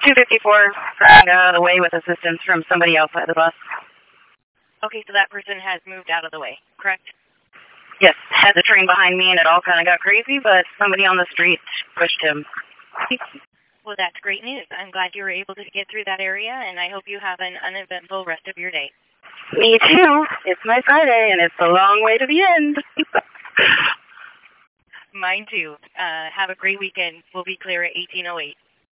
254, got out of the way with assistance from somebody outside the bus. Okay, so that person has moved out of the way, correct? Yes, had the train behind me and it all kind of got crazy, but somebody on the street pushed him. Well, that's great news. I'm glad you were able to get through that area, and I hope you have an uneventful rest of your day. Me too. It's my Friday, and it's a long way to the end. Mine too. Have a great weekend. We'll be clear at 1808.